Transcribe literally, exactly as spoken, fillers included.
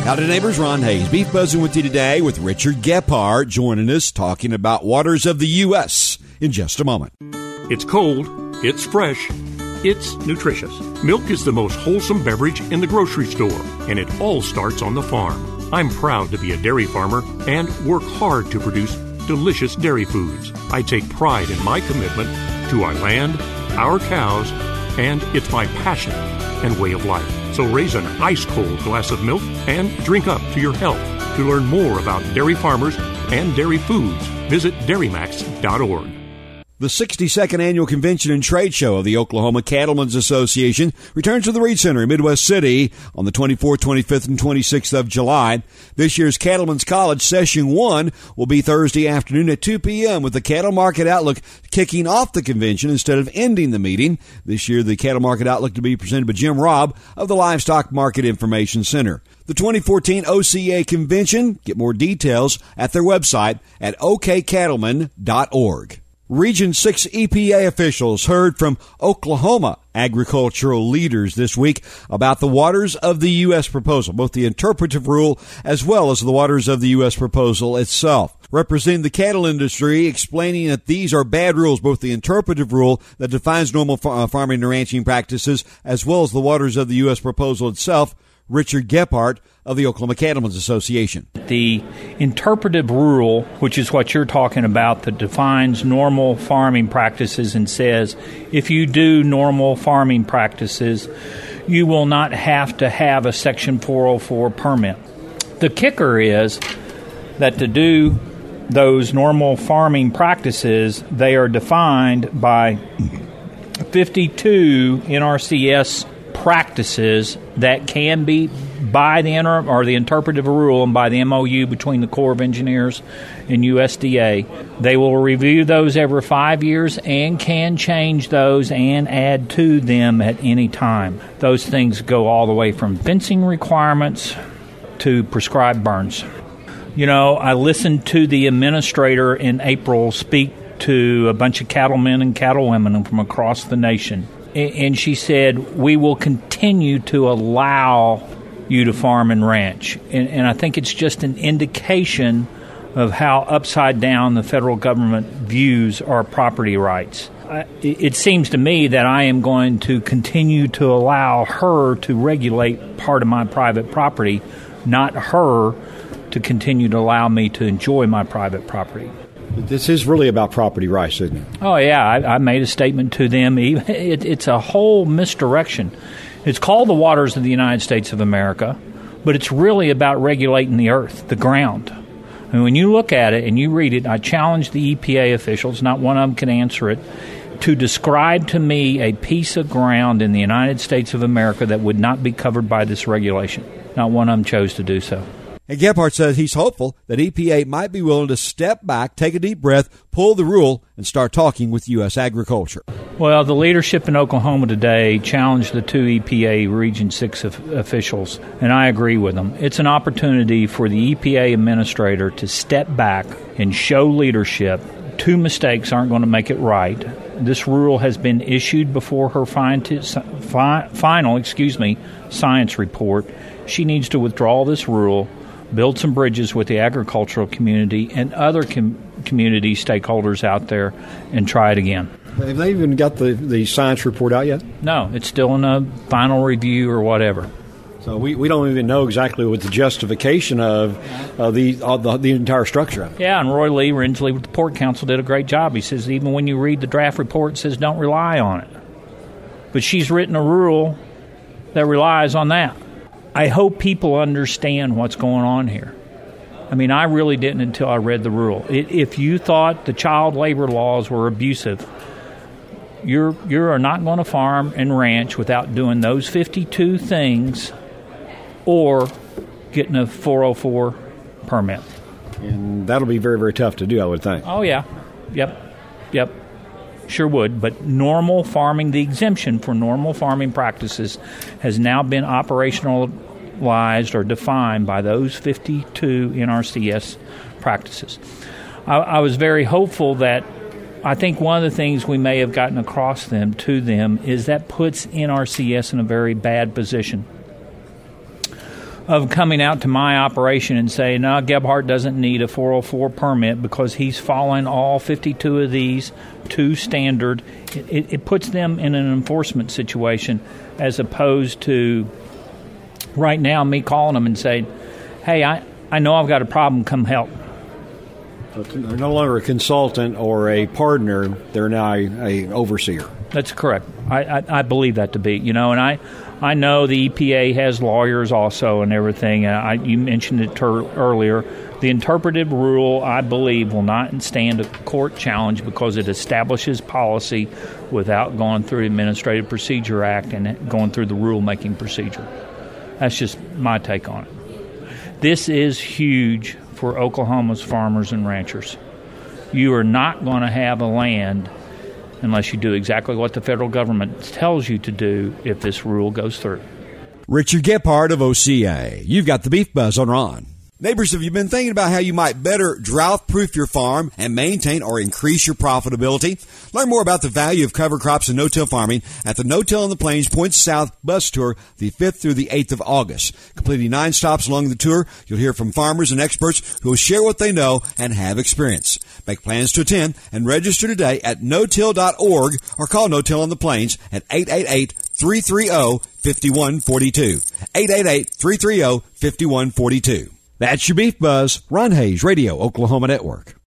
Howdy, neighbors. Ron Hayes, Beef Buzzing with you today with Richard Gephardt joining us, talking about waters of the U S in just a moment. It's cold, it's fresh, it's nutritious. Milk is the most wholesome beverage in the grocery store, and it all starts on the farm. I'm proud to be a dairy farmer and work hard to produce delicious dairy foods. I take pride in my commitment to our land, our cows, and it's my passion and way of life. So raise an ice-cold glass of milk and drink up to your health. To learn more about dairy farmers and dairy foods, visit dairy max dot org. The sixty-second Annual Convention and Trade Show of the Oklahoma Cattlemen's Association returns to the Reed Center in Midwest City on the twenty-fourth, twenty-fifth, and twenty-sixth of July. This year's Cattlemen's College Session one will be Thursday afternoon at two p.m. with the Cattle Market Outlook kicking off the convention instead of ending the meeting. This year, the Cattle Market Outlook to be presented by Jim Robb of the Livestock Market Information Center. The twenty fourteen O C A Convention, get more details at their website at o k cattlemen dot org. Region six E P A officials heard from Oklahoma agricultural leaders this week about the waters of the U S proposal, both the interpretive rule as well as the waters of the U S proposal itself. Representing the cattle industry, explaining that these are bad rules, both the interpretive rule that defines normal far- farming and ranching practices as well as the waters of the U S proposal itself, Richard Gephardt of the Oklahoma Cattlemen's Association. The interpretive rule, which is what you're talking about, that defines normal farming practices and says if you do normal farming practices, you will not have to have a Section four oh four permit. The kicker is that to do those normal farming practices, they are defined by fifty-two N R C S practices that can be by the inter- or the interpretive rule and by the M O U between the Corps of Engineers and U S D A. They will review those every five years and can change those and add to them at any time. Those things go all the way from fencing requirements to prescribed burns. You know, I listened to the administrator in April speak to a bunch of cattlemen and cattlewomen from across the nation. And she said, we will continue to allow you to farm and ranch. And, and I think it's just an indication of how upside down the federal government views our property rights. I, it seems to me that I am going to continue to allow her to regulate part of my private property, not her to continue to allow me to enjoy my private property. This is really about property rights, isn't it? Oh, yeah. I, I made a statement to them. It, it's a whole misdirection. It's called the waters of the United States of America, but it's really about regulating the earth, the ground. And when you look at it and you read it, I challenge the E P A officials, not one of them can answer it, to describe to me a piece of ground in the United States of America that would not be covered by this regulation. Not one of them chose to do so. And Gephardt says he's hopeful that E P A might be willing to step back, take a deep breath, pull the rule, and start talking with U S agriculture. Well, the leadership in Oklahoma today challenged the two E P A Region six of officials, and I agree with them. It's an opportunity for the E P A administrator to step back and show leadership. Two mistakes aren't going to make it right. This rule has been issued before her fin- fi- final excuse me, science report. She needs to withdraw this rule, build some bridges with the agricultural community and other com- community stakeholders out there, and try it again. Have they even got the, the science report out yet? No, it's still in a final review or whatever. So we, we don't even know exactly what the justification of uh, the, uh, the the entire structure of it. Yeah, and Roy Lee Rinsley with the Port Council did a great job. He says even when you read the draft report, it says don't rely on it. But she's written a rule that relies on that. I hope people understand what's going on here. I mean, I really didn't until I read the rule. It, if you thought the child labor laws were abusive, you're you're not going to farm and ranch without doing those fifty-two things or getting a four oh four permit. And that'll be very, very tough to do, I would think. Oh, yeah. Yep. Yep. Sure would. But normal farming, the exemption for normal farming practices has now been operationalized or defined by those fifty-two N R C S practices. I, I was very hopeful that I think one of the things we may have gotten across them to them is that puts N R C S in a very bad position. of coming out to my operation and saying, no, Gebhardt doesn't need a four oh four permit because he's following all fifty-two of these to standard. It, it puts them in an enforcement situation as opposed to right now me calling them and saying, hey, I, I know I've got a problem, come help. So they're no longer a consultant or a partner, they're now a, a overseer. That's correct. I, I, I believe that to be, you know, and I I know the E P A has lawyers also and everything. Uh, I, you mentioned it ter- earlier. The interpretive rule, I believe, will not stand a court challenge because it establishes policy without going through the Administrative Procedure Act and going through the rulemaking procedure. That's just my take on it. This is huge for Oklahoma's farmers and ranchers. You are not going to have a land unless you do exactly what the federal government tells you to do if this rule goes through. Richard Gebhardt of O C A. You've got the Beef Buzz on Ron. Neighbors, have you been thinking about how you might better drought-proof your farm and maintain or increase your profitability? Learn more about the value of cover crops and no-till farming at the No-Till on the Plains Points South bus tour the fifth through the eighth of August. Completing nine stops along the tour, you'll hear from farmers and experts who will share what they know and have experience. Make plans to attend and register today at no till dot org or call No-Till on the Plains at eight eight eight, three three zero, five one four two. eight eight eight, three three zero, five one four two. That's your Beef Buzz. Ron Hayes, Radio Oklahoma Network.